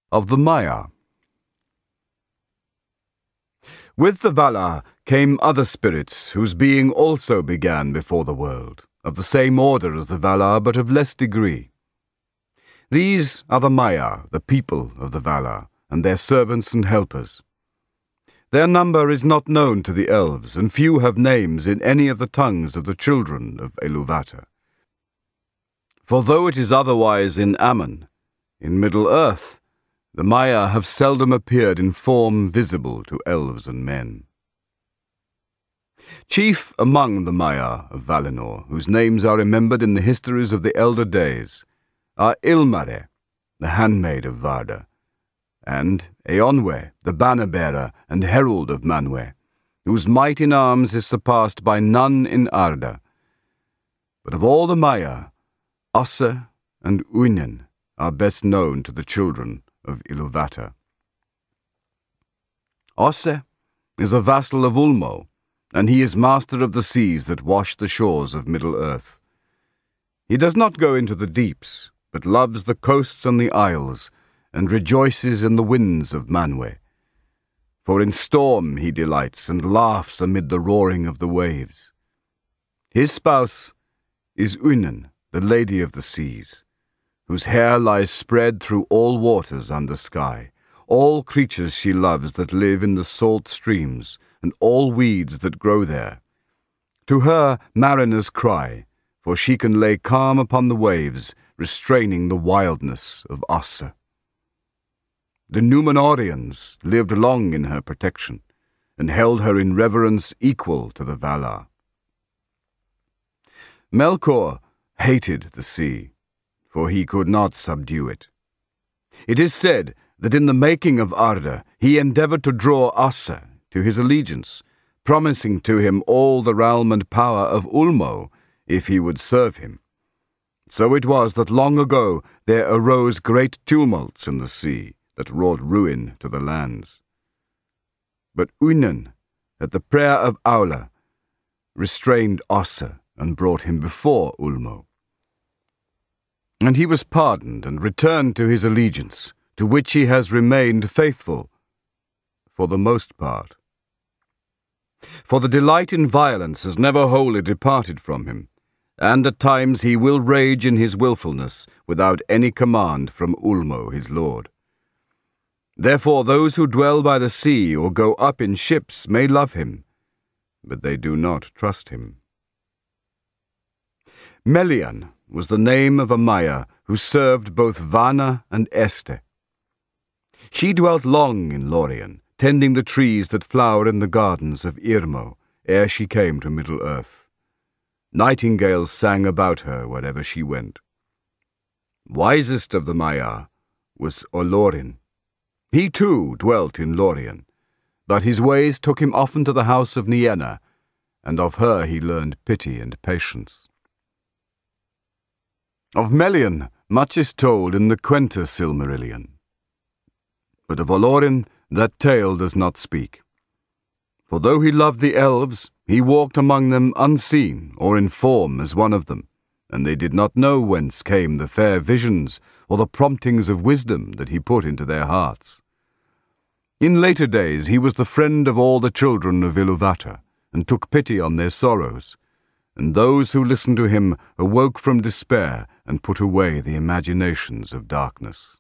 of the Maya. With the Valar came other spirits whose being also began before the world, of the same order as the Valar but of less degree. These are the Maya, the people of the Valar, and their servants and helpers. Their number is not known to the elves, and few have names in any of the tongues of the children of Iluvatar. For though it is otherwise in Aman, in Middle-earth, the Maya have seldom appeared in form visible to elves and men. Chief among the Maya of Valinor, whose names are remembered in the histories of the elder days, are Ilmare, the handmaid of Varda, and Eonwe, the banner-bearer and herald of Manwë, whose might in arms is surpassed by none in Arda. But of all the Maya, Osse and Uinen are best known to the children of Iluvatar. Osse is a vassal of Ulmo, and he is master of the seas that wash the shores of Middle-earth. He does not go into the deeps, but loves the coasts and the isles, and rejoices in the winds of Manwë. For in storm he delights, and laughs amid the roaring of the waves. His spouse is Uinen, the Lady of the Seas, whose hair lies spread through all waters under sky, all creatures she loves that live in the salt streams, and all weeds that grow there. To her mariners cry, for she can lay calm upon the waves, restraining the wildness of Osse. The Númenóreans lived long in her protection, and held her in reverence equal to the Valar. Melkor hated the sea, for he could not subdue it. It is said that in the making of Arda he endeavored to draw Osse to his allegiance, promising to him all the realm and power of Ulmo if he would serve him. So it was that long ago there arose great tumults in the sea that wrought ruin to the lands. But Uinen, at the prayer of Aula, restrained Osse and brought him before Ulmo. And he was pardoned and returned to his allegiance, to which he has remained faithful, for the most part. For the delight in violence has never wholly departed from him, and at times he will rage in his wilfulness without any command from Ulmo his lord. Therefore those who dwell by the sea or go up in ships may love him, but they do not trust him. Melian was the name of a Maya who served both Vana and Este. She dwelt long in Lorien, tending the trees that flower in the gardens of Irmo, ere she came to Middle-earth. Nightingales sang about her wherever she went. Wisest of the Maya was Olorin. He too dwelt in Lorien, but his ways took him often to the house of Nienna, and of her he learned pity and patience. Of Melian much is told in the Quenta Silmarillion, but of Olorin that tale does not speak. For though he loved the elves, he walked among them unseen or in form as one of them, and they did not know whence came the fair visions or the promptings of wisdom that he put into their hearts. In later days he was the friend of all the children of Iluvatar, and took pity on their sorrows, and those who listened to him awoke from despair and put away the imaginations of darkness.